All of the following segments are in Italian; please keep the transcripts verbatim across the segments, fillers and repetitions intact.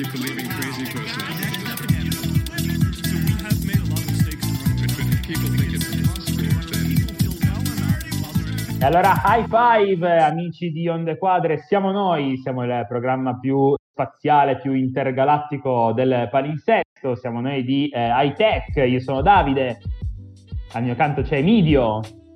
keep believing crazy person. So we have made a lot of mistakes. But if people think it's impossible, then... E allora, high five, amici di Onde Quadre, siamo noi, siamo il programma più spaziale, più intergalattico del palinsesto, siamo noi di eh, High Tech, io sono Davide, al mio canto c'è Emidio.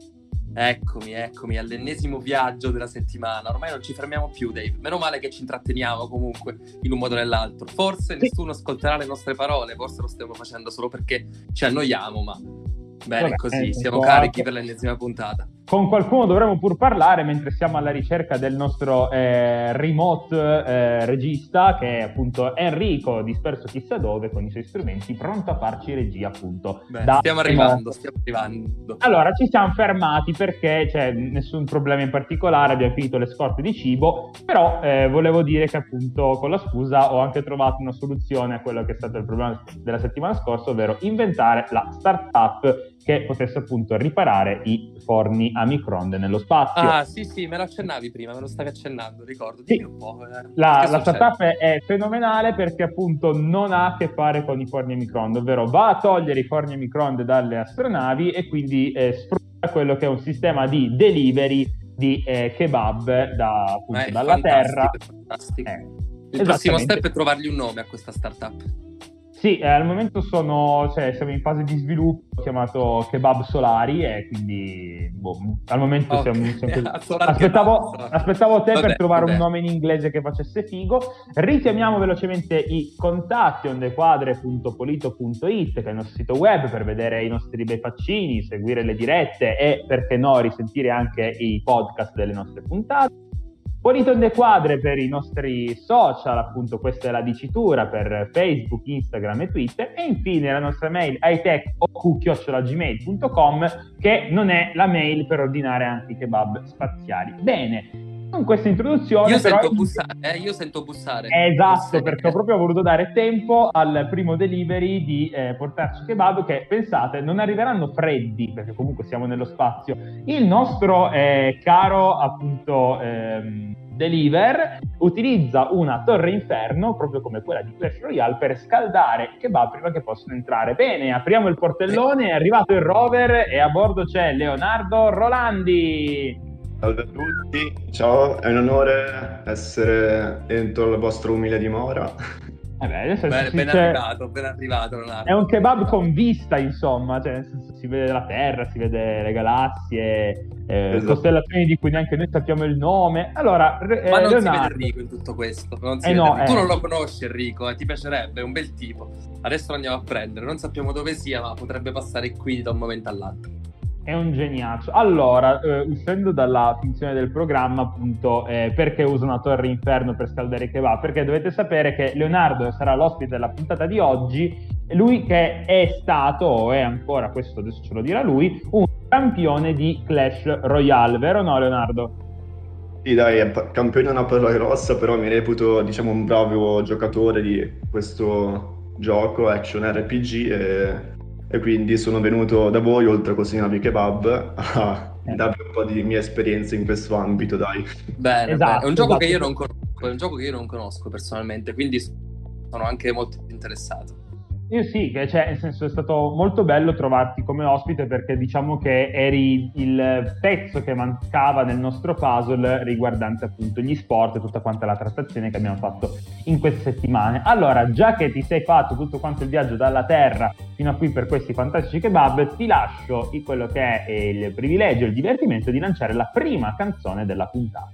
Eccomi, eccomi, all'ennesimo viaggio della settimana. Ormai non ci fermiamo più, Dave. Meno male che ci intratteniamo comunque in un modo o nell'altro. Forse sì. Nessuno ascolterà le nostre parole, forse lo stiamo facendo solo perché ci annoiamo, ma bene, Vabbè, così, siamo carichi per l'ennesima puntata. Con qualcuno dovremo pur parlare mentre siamo alla ricerca del nostro eh, remote eh, regista, che è appunto Enrico, disperso chissà dove con i suoi strumenti, pronto a farci regia appunto. Beh, da stiamo arrivando, stiamo arrivando. Allora, ci siamo fermati perché c'è nessun problema in particolare, abbiamo finito le scorte di cibo, però eh, volevo dire che appunto con la scusa ho anche trovato una soluzione a quello che è stato il problema della settimana scorsa, ovvero inventare la startup che potesse appunto riparare i forni a microonde nello spazio. Ah, sì, sì, me lo accennavi prima, me lo stavi accennando, ricordo. Dimmi sì. un po'. Eh. La, la startup è, è fenomenale perché appunto non ha a che fare con i forni a microonde, ovvero va a togliere i forni a microonde dalle astronavi e quindi eh, sfrutta quello che è un sistema di delivery di eh, kebab da, appunto, dalla Terra. Fantastico. Eh, Il prossimo step è trovargli un nome a questa startup. Sì, eh, al momento sono, cioè, siamo in fase di sviluppo, chiamato Kebab Solari, e quindi boh, al momento okay. siamo, siamo aspettavo, aspettavo te vabbè, per trovare vabbè. un nome in inglese che facesse figo. Richiamiamo velocemente i contatti: ondequadre punto polito punto it, che è il nostro sito web, per vedere i nostri bei faccini, seguire le dirette e, perché no, risentire anche i podcast delle nostre puntate. Polito Onde Quadre per i nostri social, appunto questa è la dicitura, per Facebook, Instagram e Twitter, e infine la nostra mail hightech chiocciola gmail punto com, che non è la mail per ordinare anche i kebab spaziali. Bene, con questa introduzione io però... sento bussare, eh, io sento bussare. Esatto, bussare. Perché ho proprio voluto dare tempo al primo delivery di eh, portarci kebab, che pensate non arriveranno freddi, perché comunque siamo nello spazio. Il nostro eh, caro appunto ehm, Deliver utilizza una torre inferno, proprio come quella di Clash Royale, per scaldare i kebab prima che possano entrare. Bene, apriamo il portellone, è arrivato il rover e a bordo c'è Leonardo Rolandi. Salve a tutti, ciao, è un onore essere dentro la vostra umile dimora. Eh beh, adesso ben, ben c'è... arrivato, ben arrivato Leonardo. È un kebab con vista, insomma, cioè nel senso, si vede la Terra, si vede le galassie, eh, esatto. Costellazioni di cui neanche noi sappiamo il nome. Allora, eh, ma non Leonardo... si vede Enrico in tutto questo, non si eh vede no, tu eh. non lo conosci Enrico, eh, ti piacerebbe, è un bel tipo. Adesso lo andiamo a prendere, non sappiamo dove sia, ma potrebbe passare qui da un momento all'altro. È un geniaccio. Allora, eh, uscendo dalla finzione del programma, appunto, eh, perché usa una torre inferno per scaldare i kebab? Perché dovete sapere che Leonardo sarà l'ospite della puntata di oggi, lui che è stato, o è ancora, questo adesso ce lo dirà lui, un campione di Clash Royale, vero o no, Leonardo? Sì, dai, campione è una parola grossa, però mi reputo, diciamo, un bravo giocatore di questo gioco action R P G e... E quindi sono venuto da voi, oltre a cucinarvi kebab, a darvi un po' di mia esperienza in questo ambito, dai. Bene, esatto, bene. È un gioco esatto. che io non conosco, è un gioco che io non conosco personalmente, quindi sono anche molto interessato. Io sì, che cioè, nel senso è stato molto bello trovarti come ospite, perché diciamo che eri il pezzo che mancava nel nostro puzzle riguardante appunto gli sport e tutta quanta la trattazione che abbiamo fatto in queste settimane. Allora, già che ti sei fatto tutto quanto il viaggio dalla Terra fino a qui per questi fantastici kebab, ti lascio in quello che è il privilegio e il divertimento di lanciare la prima canzone della puntata.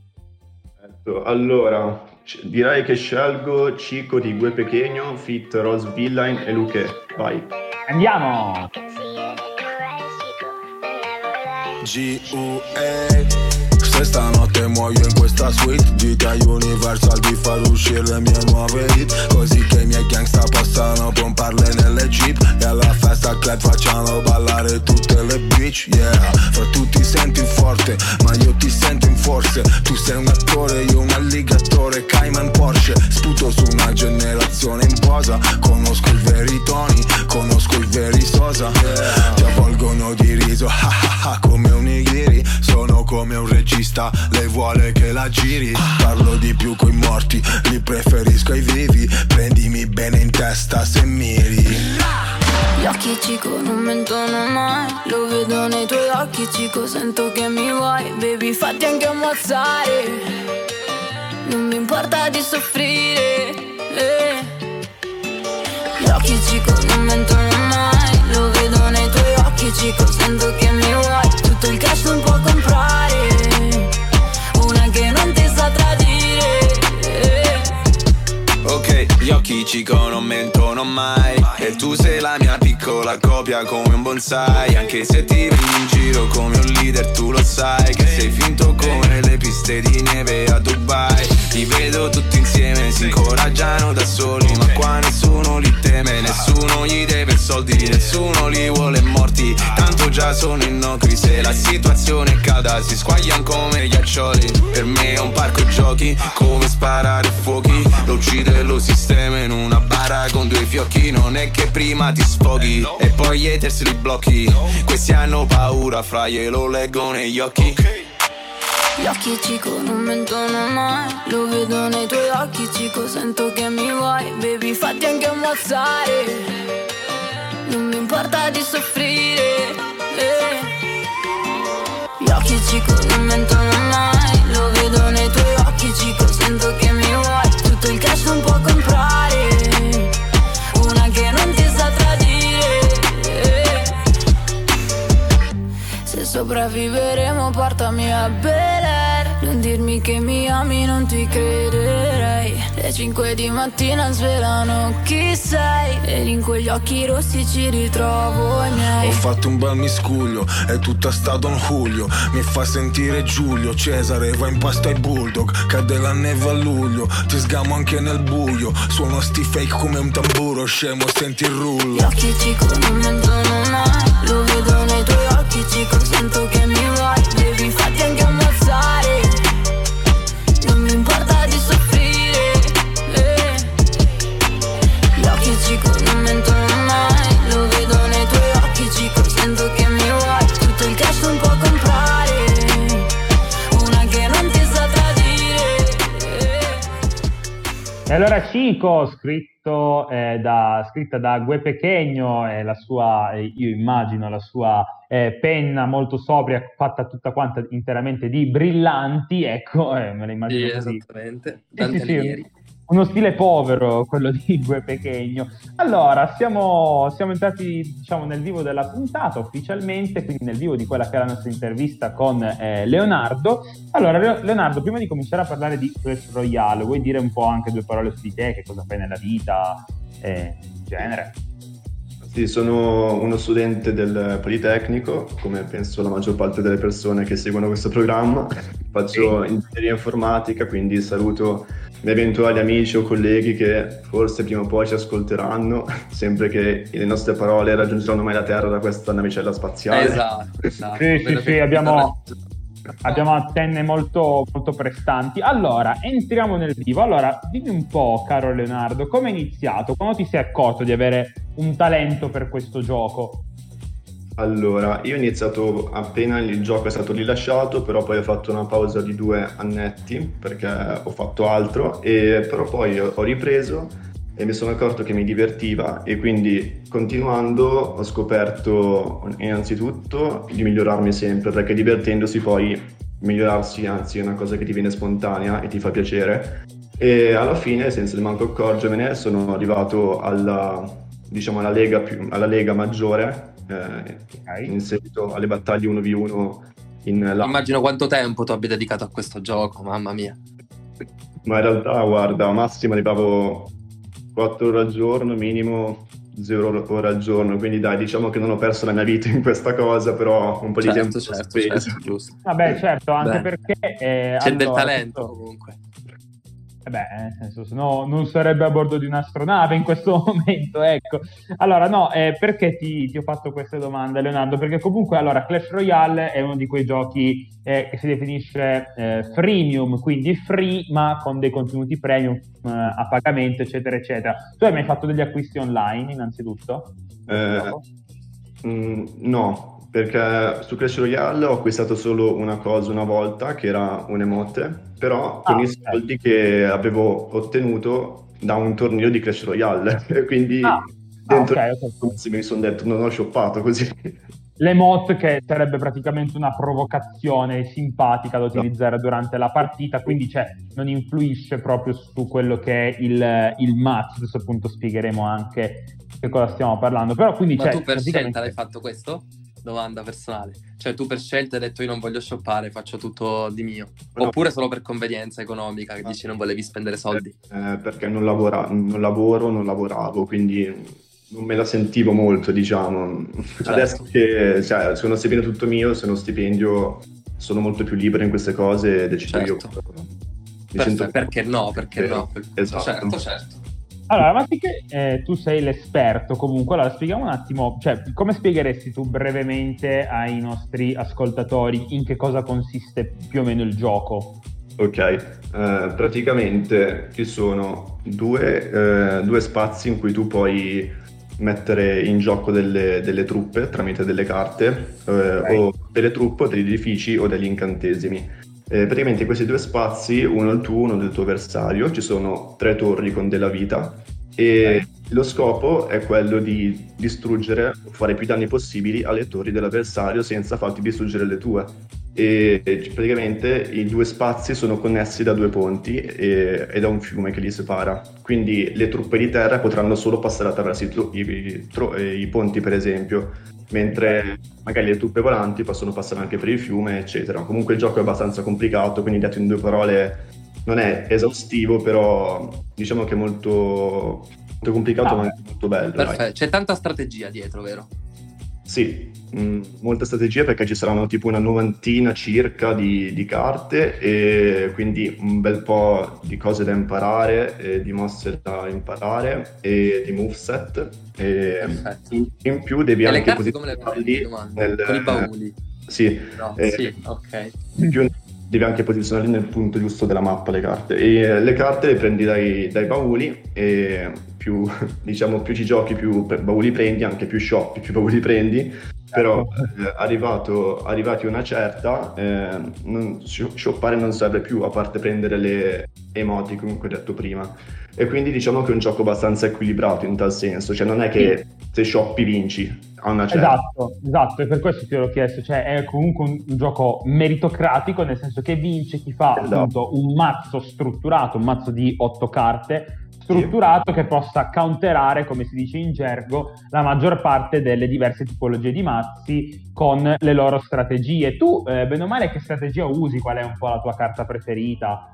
Allora, direi che scelgo Chico di Gue Pequeño, feat Rose Villain e Luque. Vai. Andiamo! G U A Stanotte muoio in questa suite Gita Universal di far uscire le mie nuove hit, così che i miei gangsta possano pomparle nelle jeep, e alla festa club facciano ballare tutte le bitch. Yeah, fra tu ti senti forte, ma io ti sento in forze. Tu sei un attore, io un alligatore, Cayman Porsche. Sputo su una generazione in posa, conosco i veri toni, conosco i veri Sosa. Yeah, ti avvolgono di riso, ha ha ha, come un nigiri. Sono come un regista regista, lei vuole che la giri. Parlo di più coi morti, li preferisco ai vivi. Prendimi bene in testa se miri. Gli occhi Cico non mentono mai, lo vedo nei tuoi occhi Cico, sento che mi vuoi, baby fatti anche ammazzare, non mi importa di soffrire, eh. Gli occhi Cico non mentono mai, lo vedo nei tuoi occhi Cico, sento che mi vuoi, tutto il cash non può comprare una che non ti sa tradire, eh. Ok, gli occhi Cico non mentono mai, e tu sei la mia piccola copia come un bonsai. Anche se ti vendi in giro come un leader tu lo sai che sei finto come le piste di neve a Dubai. Ti vedo tutti insieme, si incoraggiano da soli, ma qua nessuno li teme, nessuno gli deve soldi, nessuno li vuole morti, tanto già sono innocui. Se la situazione è calda si squagliano come ghiaccioli, per me è un parco giochi, come sparare fuochi, lo uccide lo sistema in una bara con due fiocchi. Non è che prima ti sfoghi e poi gli haters li blocchi, questi hanno paura, fra glielo leggo negli occhi. Gli occhi Cico non mentono mai, lo vedo nei tuoi occhi Cico, sento che mi vuoi, baby fatti anche ammazzare, non mi importa di soffrire, eh. Gli occhi Cico non mentono mai, lo vedo nei tuoi occhi Cico, sento che mi vuoi, tutto il cash non può comprare una che non ti sa tradire, eh. Se sopravviveremo portami a Bel Air, non dirmi che mi ami, non ti crederei. Le cinque di mattina svelano chi sei, ed in quegli occhi rossi ci ritrovo i miei. Ho fatto un bel miscuglio, è tutta sta Don Julio, mi fa sentire Giulio Cesare, va in pasto ai bulldog, cade la neve a luglio, ti sgamo anche nel buio, suono sti fake come un tamburo, scemo senti il rullo. Gli occhi Cico non mentono mai, lo vedo nei tuoi occhi Cico, sento che mi vuoi, devi fatti anche ammazzare, non mi importa di soffrire, eh. Gli occhi Cico non mentono mai, lo vedo nei tuoi occhi Cico, sento che mi vuoi, tutto il cash non può comprare una che non ti sa tradire, eh. E allora Cico, scritto eh, da, scritta da Gue Pequeño, e la sua, eh, io immagino la sua eh, penna molto sobria, fatta tutta quanta interamente di brillanti, ecco, eh, me la immagino Sì, così. esattamente, Sì, tanti sì, sì, alinieri. uno stile povero quello di Gue Pequeño. Allora, siamo, siamo entrati, diciamo, nel vivo della puntata ufficialmente, quindi nel vivo di quella che è la nostra intervista con eh, Leonardo. Allora, Leonardo, prima di cominciare a parlare di Clash Royale, vuoi dire un po' anche due parole su di te, che cosa fai nella vita, eh, in genere? Sì, sono uno studente del Politecnico, come penso la maggior parte delle persone che seguono questo programma. Faccio Sì. ingegneria informatica, quindi saluto i miei eventuali amici o colleghi che forse prima o poi ci ascolteranno, sempre che le nostre parole raggiungeranno mai la Terra da questa navicella spaziale. Esatto, esatto. Sì, sì, Vedo sì, che- abbiamo, abbiamo antenne molto, molto prestanti. Allora, entriamo nel vivo. Allora, dimmi un po', caro Leonardo, come è iniziato? Quando ti sei accorto di avere un talento per questo gioco? Allora, io ho iniziato appena il gioco è stato rilasciato, però poi ho fatto una pausa di due annetti perché ho fatto altro, e però poi ho ho ripreso e mi sono accorto che mi divertiva, e quindi continuando ho scoperto innanzitutto di migliorarmi sempre, perché divertendosi poi migliorarsi anzi è una cosa che ti viene spontanea e ti fa piacere, e alla fine senza neanche accorgermene sono arrivato alla, diciamo, alla lega, più, alla lega maggiore, eh, Ok. in seguito alle battaglie uno vu uno in là. Immagino quanto tempo tu abbia dedicato a questo gioco, mamma mia. Ma in realtà, guarda, al massimo arrivavo quattro ore al giorno, minimo zero ore al giorno, quindi dai, diciamo che non ho perso la mia vita in questa cosa, però un po' di tempo Certo, l'ho certo, speso. certo, giusto. Vabbè, certo, anche Beh, perché... eh, c'è del allora, talento questo- comunque. Eh beh, nel senso, se no non sarebbe a bordo di un'astronave in questo momento, ecco. Allora, no, eh, perché ti, ti ho fatto queste domande, Leonardo? Perché comunque, allora, Clash Royale è uno di quei giochi eh, che si definisce eh, freemium, quindi free, ma con dei contenuti premium eh, a pagamento, eccetera, eccetera. Tu hai mai fatto degli acquisti online, innanzitutto? Eh, mm, no, Perché su Clash Royale ho acquistato solo una cosa una volta, che era un emote, però con Ah, i ok. soldi che avevo ottenuto da un torneo di Clash Royale. E quindi Ah, ah, dentro ok, ok, ok. mi sono detto non ho shoppato così. L'emote che sarebbe praticamente una provocazione simpatica da utilizzare durante la partita, quindi cioè, non influisce proprio su quello che è il, il match. Adesso appunto spiegheremo anche che cosa stiamo parlando. Però quindi Ma cioè, tu per praticamente... scelta l'hai fatto questo? Domanda personale. Cioè tu per scelta hai detto io non voglio shoppare, faccio tutto di mio. No. Oppure solo per convenienza economica, che dici non volevi spendere soldi. Eh, perché non, lavora- non lavoro, non lavoravo, quindi non me la sentivo molto, diciamo. Certo. Adesso che cioè, se uno stipendio è tutto mio, se uno stipendio sono molto più libero in queste cose e decido Certo. io. Mi Perfetto, sento- perché no? Perché no? Esatto. Certo, certo. Allora, ma che eh, tu sei l'esperto comunque, allora spieghiamo un attimo, cioè come spiegheresti tu brevemente ai nostri ascoltatori in che cosa consiste più o meno il gioco? Ok, eh, praticamente ci sono due, eh, due spazi in cui tu puoi mettere in gioco delle, delle truppe tramite delle carte, eh, Ok. o delle truppe o degli edifici o degli incantesimi. Eh, praticamente in questi due spazi, uno il tuo, uno del tuo avversario, ci sono tre torri con della vita e Ok. lo scopo è quello di distruggere, fare più danni possibili alle torri dell'avversario senza farti distruggere le tue. E praticamente i due spazi sono connessi da due ponti e, e da un fiume che li separa, quindi le truppe di terra potranno solo passare attraverso i, tro- i, i tro- eh, i ponti, per esempio, mentre magari le truppe volanti possono passare anche per il fiume, eccetera. Comunque il gioco è abbastanza complicato, quindi detto in due parole non è esaustivo, però diciamo che è molto, molto complicato Ah, ma anche molto bello, dai. Perfetto, c'è tanta strategia dietro, vero? Sì, mh, molta strategia perché ci saranno tipo una novantina circa di, di carte e quindi un bel po' di cose da imparare, e di mosse da imparare e di moveset. E Perfetto. in, in più devi E le anche carte come le prendi? posizionarli Domanda. nel- Con i bauli? Sì, No, eh, sì, ok. in più devi anche posizionarli nel punto giusto della mappa le carte. E eh, le carte le prendi dai, dai bauli e più, diciamo, più ci giochi, più per- bauli prendi, anche più shoppi, più bauli prendi. Però eh, arrivato, arrivati a una certa, eh, non, sho- shoppare non serve più, a parte prendere le emoti, comunque detto prima. E quindi diciamo che è un gioco abbastanza equilibrato in tal senso, cioè non è che se shoppi vinci a una certa. Esatto, esatto, e per questo ti l'ho chiesto, cioè è comunque un, un gioco meritocratico, nel senso che vince chi fa Esatto. appunto un mazzo strutturato, un mazzo di otto carte, strutturato che possa counterare, come si dice in gergo, la maggior parte delle diverse tipologie di mazzi con le loro strategie. Tu, eh, bene o male, che strategia usi? Qual è un po' la tua carta preferita?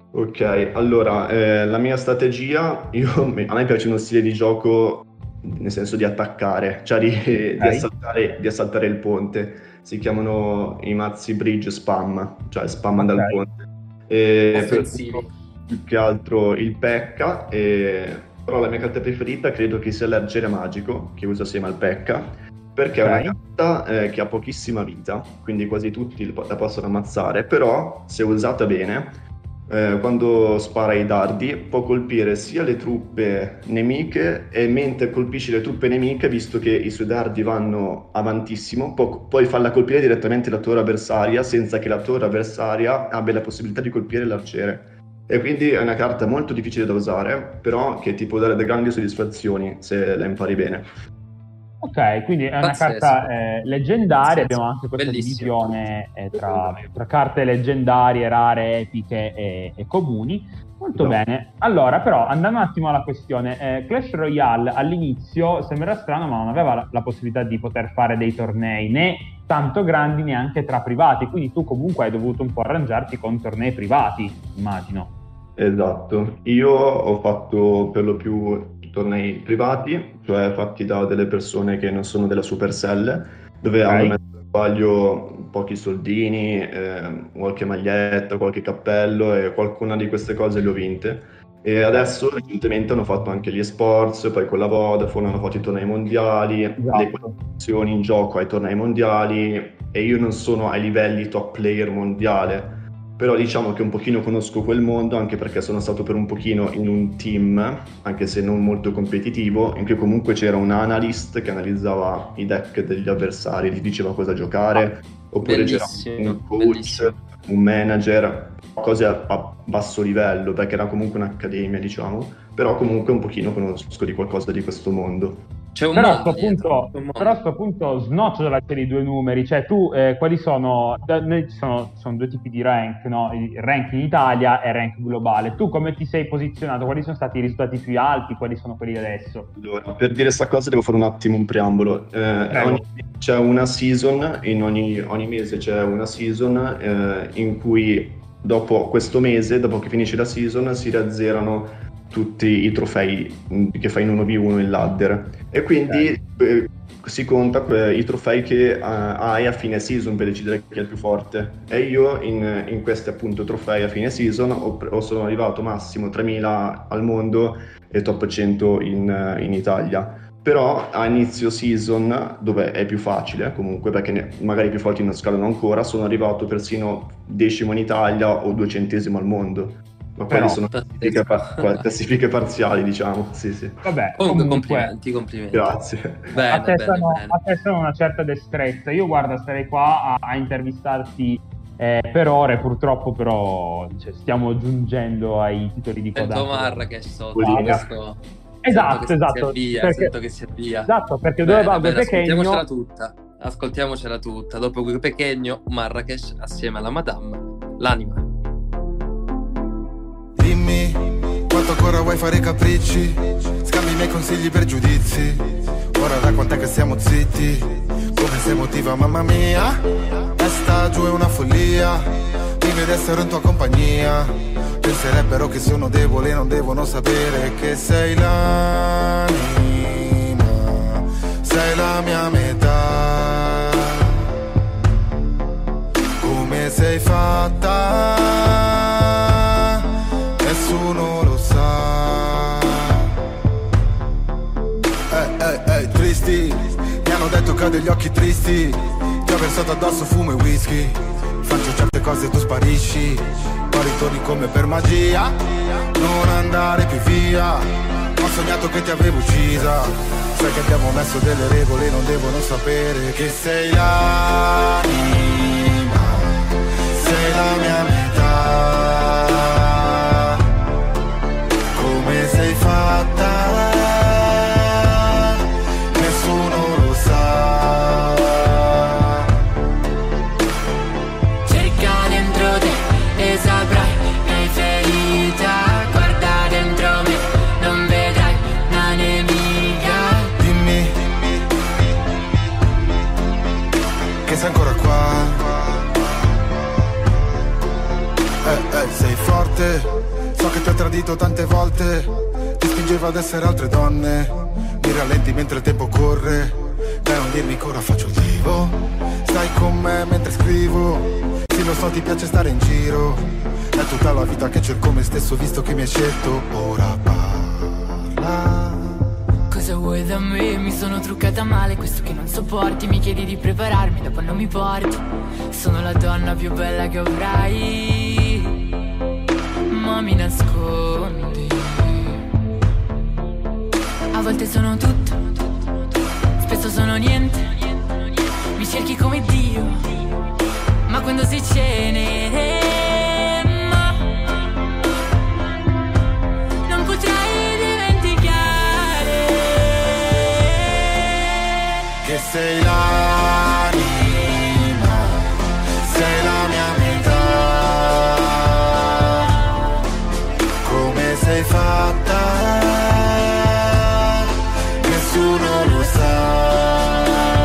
Ok, allora, eh, la mia strategia, io, a me piace uno stile di gioco nel senso di attaccare, cioè di, di Ok. assaltare, di assaltare il ponte. Si chiamano i mazzi bridge spam, cioè spam Ok. dal ponte. E per- Offensivi. più che altro il P.E.K.K.A. e... però la mia carta preferita credo che sia l'Arciere Magico, che uso assieme al P E K K A, perché è una Ok. carta eh, che ha pochissima vita, quindi quasi tutti la possono ammazzare, però se usata bene, eh, quando spara i dardi può colpire sia le truppe nemiche e mentre colpisce le truppe nemiche, visto che i suoi dardi vanno avantissimo, può, puoi farla colpire direttamente la torre avversaria senza che la torre avversaria abbia la possibilità di colpire l'arciere. E quindi è una carta molto difficile da usare, però che ti può dare delle grandi soddisfazioni se la impari bene. Ok, quindi è una Pazzesco. carta eh, leggendaria, Pazzesco. abbiamo anche questa Bellissimo. divisione eh, tra, tra carte leggendarie, rare, epiche e, e comuni. Molto No. bene. Allora, però, andando un attimo alla questione, eh, Clash Royale all'inizio sembrava strano, ma non aveva la, la possibilità di poter fare dei tornei né tanto grandi neanche tra privati, quindi tu comunque hai dovuto un po' arrangiarti con tornei privati, immagino. Esatto, io ho fatto per lo più tornei privati, cioè fatti da delle persone che non sono della Supercell, dove Ok. hanno messo in sbaglio pochi soldini, eh, qualche maglietta, qualche cappello e qualcuna di queste cose le ho vinte. E adesso recentemente hanno fatto anche gli esports, poi con la Vodafone hanno fatto i tornei mondiali, le Esatto. qualificazioni in gioco ai tornei mondiali e io non sono ai livelli top player mondiale. però diciamo che un pochino conosco quel mondo, anche perché sono stato per un pochino in un team, anche se non molto competitivo, in cui comunque c'era un analyst che analizzava i deck degli avversari, gli diceva cosa giocare, oppure Bellissimo, c'era un coach, bellissimo. un manager, cose a, a basso livello, perché era comunque un'accademia, diciamo, però comunque un pochino conosco di qualcosa di questo mondo. C'è un Però a mondo sto dietro, punto, c'è un mondo. però a sto punto snoccio dalla serie i due numeri, cioè tu eh, quali sono, da- noi ci sono, ci sono due tipi di rank, no? Il rank in Italia e il rank globale. Tu come ti sei posizionato? Quali sono stati i risultati più alti? Quali sono quelli adesso? Allora, per dire sta cosa devo fare un attimo un preambolo. Eh, Prego. ogni- c'è una season, in ogni, ogni mese c'è una season eh, in cui dopo questo mese, dopo che finisce la season, si razzerano tutti i trofei mh, che fai in uno vu uno in ladder, e quindi eh, si conta que- i trofei che eh, hai a fine season per decidere chi è il più forte, e io in, in questi appunto trofei a fine season ho, pre- ho- sono arrivato massimo tremila al mondo e top cento in, eh, in Italia. Però a inizio season, dove è più facile comunque, perché ne- magari i più forti non scalano ancora, sono arrivato persino decimo in Italia o duecentesimo al mondo. Ma Però, quali sono classifiche, par- qua- classifiche parziali, diciamo. Sì, sì. Vabbè, Comunque, comunque complimenti, complimenti. Grazie. Bene, attestano, bene, bene. attestano una certa destrezza. Io guarda, starei qua a, a intervistarti eh, per ore, purtroppo però cioè, stiamo giungendo ai titoli di coda. Sento Marrakesh sotto, Bolivia. questo... Esatto, sento che esatto, Si avvia, perché- sento che si avvia. Esatto, perché Bene, dove va bene, Pechegno... ascoltiamocela tutta. Ascoltiamocela tutta. Dopo Gue Pechegno, Marrakesh assieme alla Madame, l'anima. Dimmi quanto ancora vuoi fare capricci, scambi i miei consigli per giudizi. Ora da quant'è che siamo zitti, come sei emotiva mamma mia. Testa giù è una follia, vive d'essere in tua compagnia. Penserebbero che sono debole e non devono sapere che sei l'anima, sei la mia metà. Come sei fatta nessuno lo sa. Ehi, ehi, ehi, tristi, mi hanno detto che ho degli occhi tristi. Ti ho versato addosso fumo e whisky. Faccio certe cose e tu sparisci, poi ritorni come per magia. Non andare più via, ho sognato che ti avevo uccisa. Sai che abbiamo messo delle regole, non devono sapere che sei l'anima, sei la mia metà. Come sei fatta nessuno lo sa. Cerca dentro te e saprai che hai ferita. Guarda dentro me, non vedrai una nemica. Dimmi che sei ancora qua. Eh, eh, sei forte, so che ti ho tradito tante volte. Ti spingeva ad essere altre donne. Mi rallenti mentre il tempo corre. Dai, non dirmi che ora faccio il divo. Stai con me mentre scrivo. Sì, lo so, ti piace stare in giro. È tutta la vita che cerco me stesso, visto che mi hai scelto. Ora parla. Cosa vuoi da me? Mi sono truccata male, questo che non sopporti. Mi chiedi di prepararmi, dopo non mi porti. Sono la donna più bella che avrai, ma mi nascondi. A volte sono tutto, spesso sono niente. Mi cerchi come Dio, ma quando si cene non potrai dimenticare Che sei l'anima, sei la mia metà. Come sei fatta nessuno lo sa.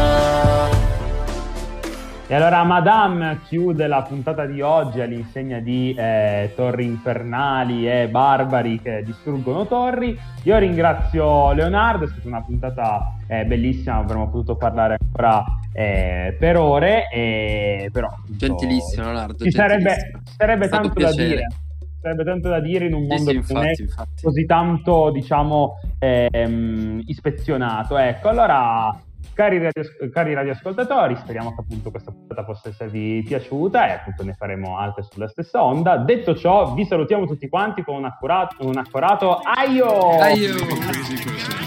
E allora Madame chiude la puntata di oggi all'insegna di eh, torri infernali e barbari che distruggono torri. Io ringrazio Leonardo, è stata una puntata eh, bellissima, avremmo potuto parlare ancora eh, per ore, e però appunto, Gentilissimo, Leonardo. ci sarebbe, gentilissimo. ci sarebbe È stato tanto un da piacere. dire. Sarebbe tanto da dire in un Sì, mondo sì, che non è infatti, infatti. così tanto, diciamo, ehm, ispezionato. Ecco, allora Cari, radio, cari radioascoltatori, speriamo che appunto questa puntata possa esservi piaciuta e appunto ne faremo altre sulla stessa onda. Detto ciò, vi salutiamo tutti quanti con un accurato, un accorato aio! Aio!